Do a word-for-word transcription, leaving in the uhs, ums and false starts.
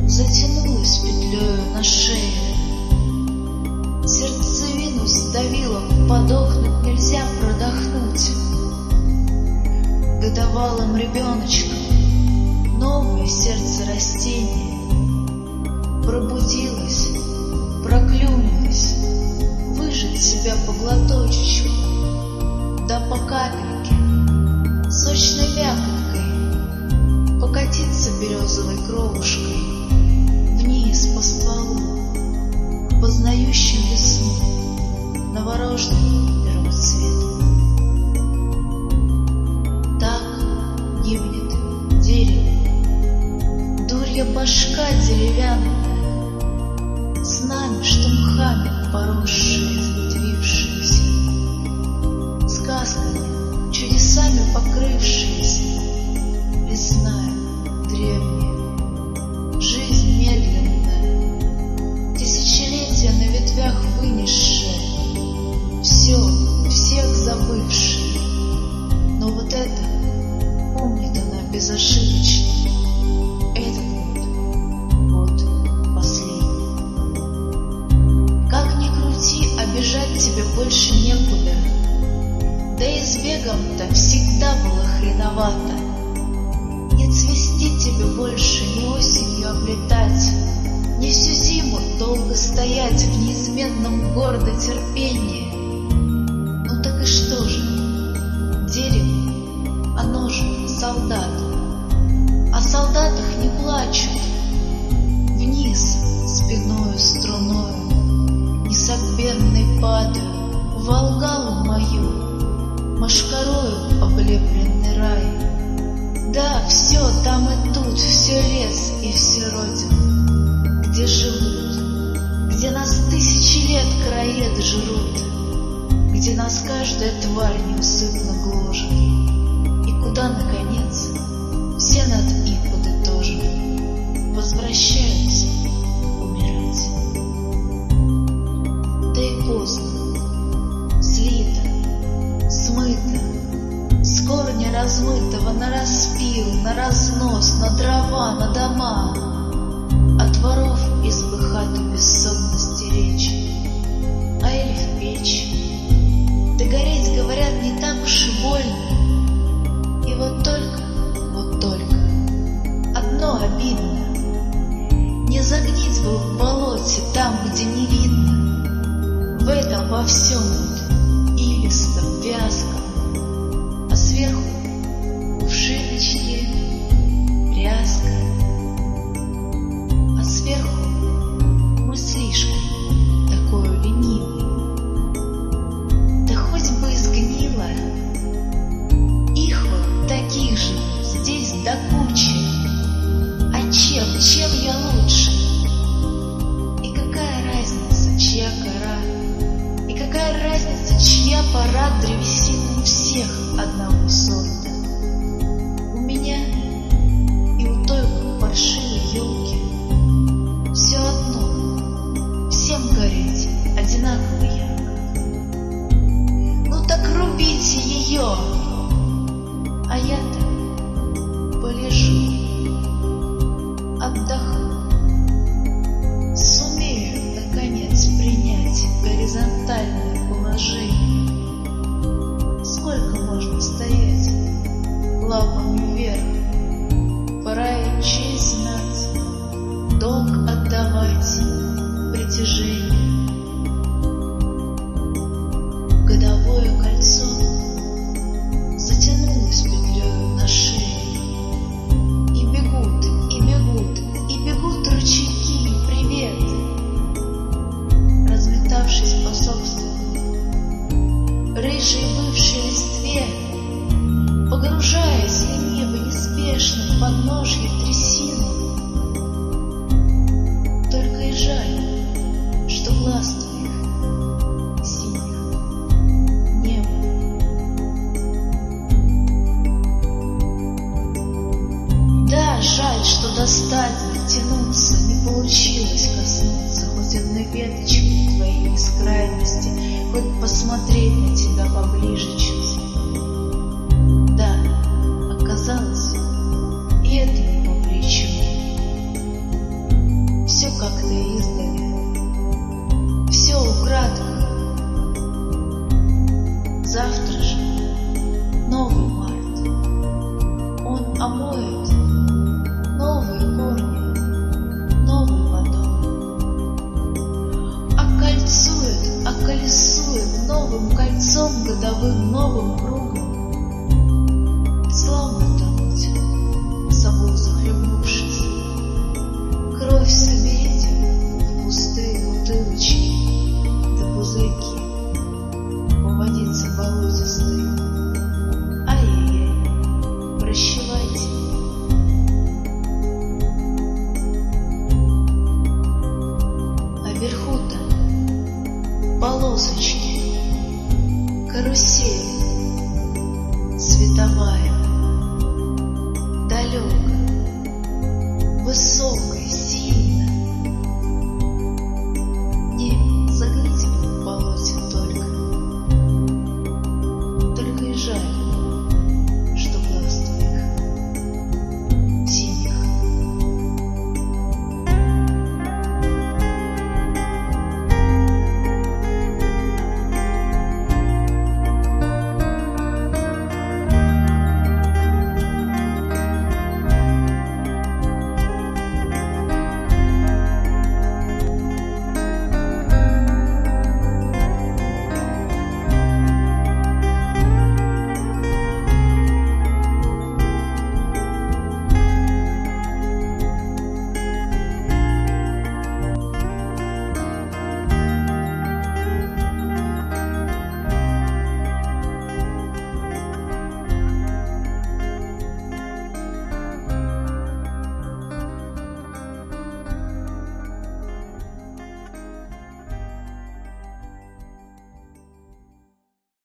затянулась петлею на шее. Сердцевину сдавило, подохнуть нельзя, продохнуть. Годовалым ребеночком новое сердце растения пробудилось, проклюнилось, выжать себя по глоточечку, да по капельке, сочной мякоткой, покатиться березовой кровушкой вниз по стволу, к познающим весну новорожденным первоцвету. Так гибнет дерево, дурья башка деревянная, с нами, что мхами поросшие, светвившиеся, сказками, чудесами покрывшиеся, лесная, древняя, жизнь медленная, тысячелетия на ветвях вынесшая, все, всех забывшая, но вот это помнит она безошибочно. Этот год, год последний. Как ни крути, обижать тебя больше некуда. Да и с бегом-то всегда было хреновато. Не цвести тебе больше, не осенью облетать, не всю зиму долго стоять в неизменном гордо терпении. Ну так и что же? Дерево, оно же солдат. О солдатах не плачут. Вниз спиною струною, несогбенной падаю, в Волгалу мою, мошкарою облепленный рай. Да, все там и тут, все лес и все родина, где живут, где нас тысячи лет краед жрут, где нас каждая тварь неусыпно гложет, и куда, наконец, все над и подытожив возвращаются умирать. Да и поздно, слито, смыто, с корня размытого на распил, на разнос, на дрова, на дома, от воров избы хату бессонности речь, а или в печь. Да гореть, говорят, не так уж и больно, и вот только, вот только одно обидно: не загнить бы в болоте там, где не видно, в этом во всем вот илистом, вязком, а сверху кувшиночки, ряска, а сверху мыслишка такой ленивый. Да хоть бы и сгнила, их вот таких же здесь до кучи. А чем, чем я лучше? И какая разница, чья кора? И какая разница, чья пора? Древесина у всех одного сорта. У меня и у той паршивой елки все одно, всем гореть одинаково ярко. Ну так рубите ее, а я-то полежу, отдохну, сумею, наконец, принять горизонтальное положение. Сколько можно стоять лапами вверх? Пора и честь знать, долг отдавать, притяжение. Годовое кольцо затянулось петлею на шее, и бегут, и бегут, и бегут ручейки и приветы, разметавшись по собственной рыжей бывшей листве, погружаясь лениво, неспешно в подножье трясины. Только и жаль, что глаз твоих синих небо. Да, жаль, что достать, дотянуться не получилось, коснуться хоть одной веточки твоей бескрайности, хоть посмотреть на тебя поближе чуть. Да, оказалось, и это не по плечу. полосочки, карусель световая, далеко, высокой,